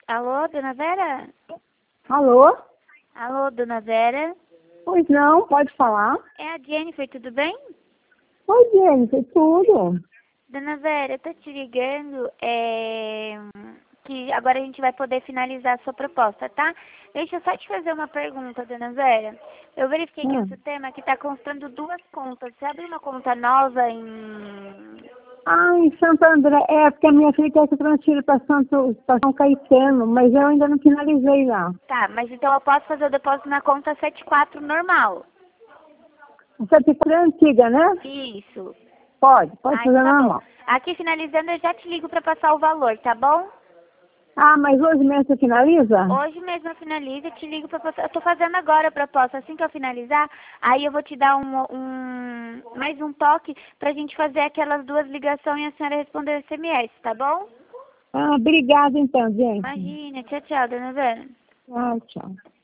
Alô, dona Vera? Alô? Alô, dona Vera? Pois não, pode falar. É a Jennifer, tudo bem? Oi, Jennifer, tudo. Dona Vera, eu tô te ligando, que agora a gente vai poder finalizar a sua proposta, tá? Deixa eu só te fazer uma pergunta, dona Vera. Eu verifiquei aqui no sistema que tá constando duas contas. Você abriu uma conta nova em... Ah, em Santo André. É, porque a minha filha quer que eu transfira para São Caetano, mas eu ainda não finalizei lá. Tá, mas então eu posso fazer o depósito na conta 74 normal. Essa picura é antiga, né? Isso. Pode Ah, fazer então tá bom. normal. Aqui finalizando eu já te ligo pra passar o valor, tá bom? Ah, mas hoje mesmo você finaliza? Hoje mesmo eu finalizo e te ligo pra passar. Eu tô fazendo agora a proposta. Assim que eu finalizar, aí eu vou te dar mais um toque pra gente fazer aquelas duas ligações e a senhora responder o SMS, tá bom? Ah, obrigada então, gente. Imagina. Tchau, tchau, dona Vera. Ah, tchau.